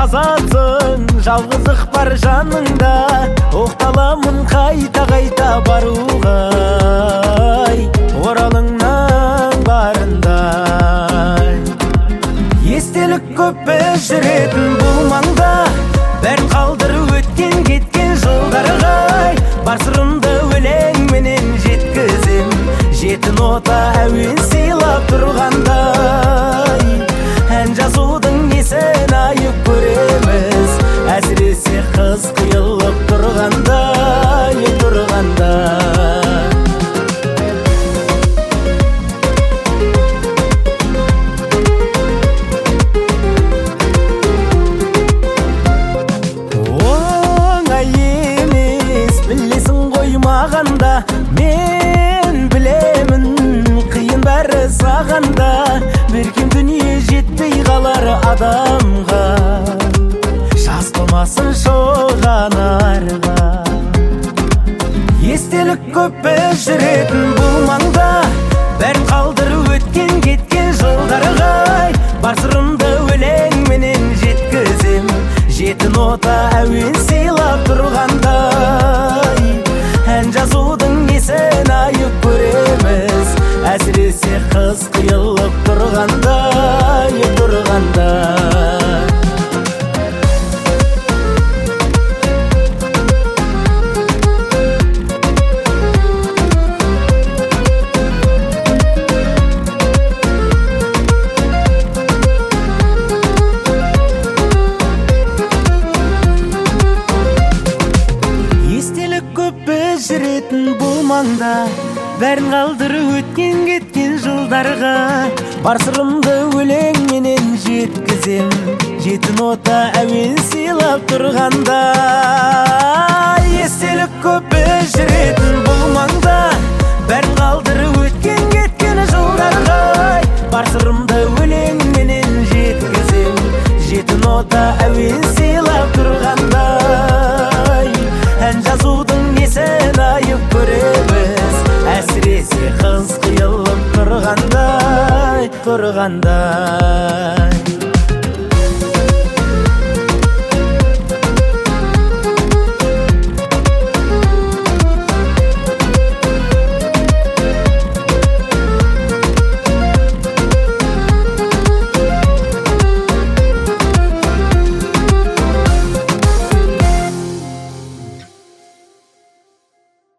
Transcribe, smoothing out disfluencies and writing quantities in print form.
азатсың, жалғыздық бар жаныңда, оқталамын қайта баруға, оралыңнан барындай. Естелік көп жүретін бұл маңда, бәрін қалдырып өткен кеткен жылдарға, бар сырымды өлеңменен жеткізем, жетін ота әуен сыйлап тұрғандай. Ән жазудың несін айып көреміз, әсіресе қыз қиылып тұрғанда. Оңай емес, білесің қоймағанда, мен білемін қиын бәрі сағанда, берген дүние жетпей қалар адамға, жас болмасын шоған арға. Естелік көп жүретін бұл маңда, бәрін қалдырып өткен кеткен жылдарға, бар сырымды өлеңменен жеткізем, жетін ота әуен сыйлап тұрғандай. Ән жазудың несін айып көреміз, әсіресе қыз қиылып тұрғандай. Естелік көп жүретін бұл маңда, бәрін қалдырып өткен кеткен жылдарға, бар сырымды өлеңменен жеткізем, жетін ота әуен сыйлап тұрғанда. Естелік көп жүретін бұл маңда, бәрін қалдырып өткен кеткен жылдарға, бар сырымды өлеңменен жеткізем, жетін ота әуен сыйлап тұрғандай. Ән жазудың несін айып көреміз, әсіресе қыз қиылып тұрғандай.